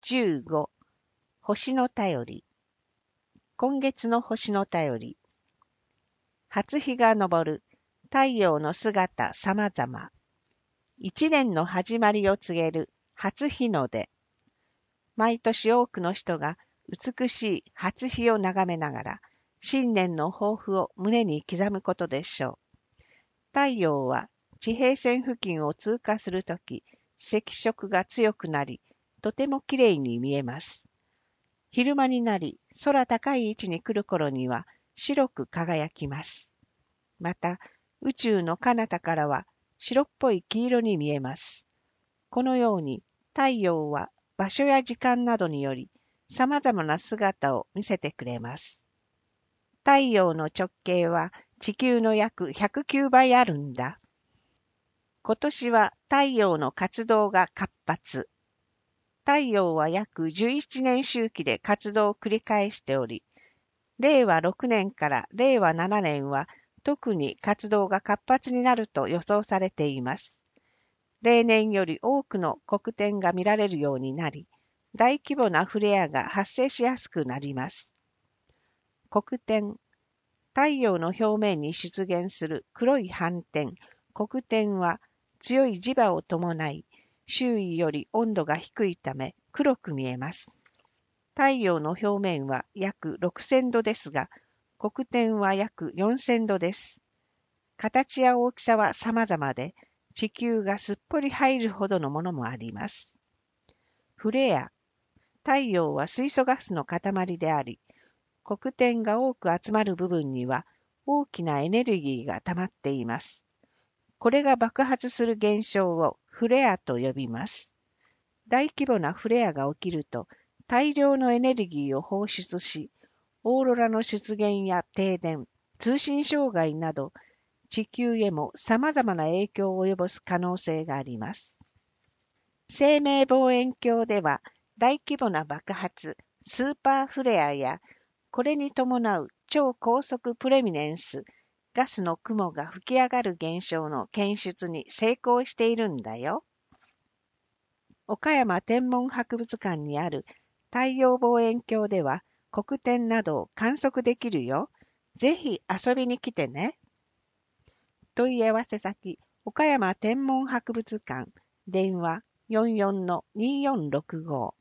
15、星の便り。今月の星の便り。初日が昇る、太陽の姿さまざま。一年の始まりを告げる初日の出。毎年多くの人が美しい初日を眺めながら、新年の抱負を胸に刻むことでしょう。太陽は地平線付近を通過するとき、赤色が強くなり、とてもきれいに見えます。昼間になり、空高い位置に来る頃には白く輝きます。また、宇宙の彼方からは白っぽい黄色に見えます。このように、太陽は場所や時間などにより、様々な姿を見せてくれます。太陽の直径は地球の約109倍あるんだ。今年は太陽の活動が活発。太陽は約11年周期で活動を繰り返しており、令和6年から令和7年は特に活動が活発になると予想されています。例年より多くの黒点が見られるようになり、大規模なフレアが発生しやすくなります。黒点、太陽の表面に出現する黒い斑点、黒点は強い磁場を伴い、周囲より温度が低いため黒く見えます。太陽の表面は約6000度ですが、黒点は約4000度です。形や大きさは様々で、地球がすっぽり入るほどのものもあります。フレア、太陽は水素ガスの塊であり、黒点が多く集まる部分には大きなエネルギーが溜まっています。これが爆発する現象をフレアと呼びます。大規模なフレアが起きると大量のエネルギーを放出し、オーロラの出現や停電、通信障害など地球へも様々な影響を及ぼす可能性があります。生命望遠鏡では大規模な爆発、スーパーフレアやこれに伴う超高速プレミネンス、ガスの雲が吹き上がる現象の検出に成功しているんだよ。岡山天文博物館にある太陽望遠鏡では黒点などを観測できるよ。ぜひ遊びに来てね。問い合わせ先、岡山天文博物館、電話44-2465